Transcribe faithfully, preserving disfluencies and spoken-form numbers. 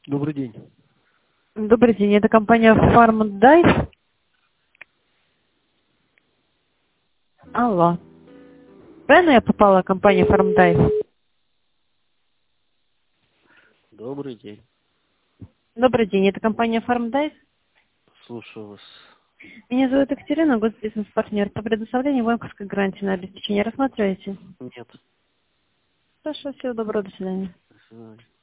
Добрый день. Добрый день, это компания FarmDive. Алло. Правильно я попала в компанию FarmDive? Добрый день. Добрый день, это компания FarmDive. Слушаю вас. Меня зовут Екатерина, госбизнес-партнер по предоставлению банковской гарантии на обеспечение. Рассматриваете? Нет. Хорошо, всего доброго, до свидания. До свидания.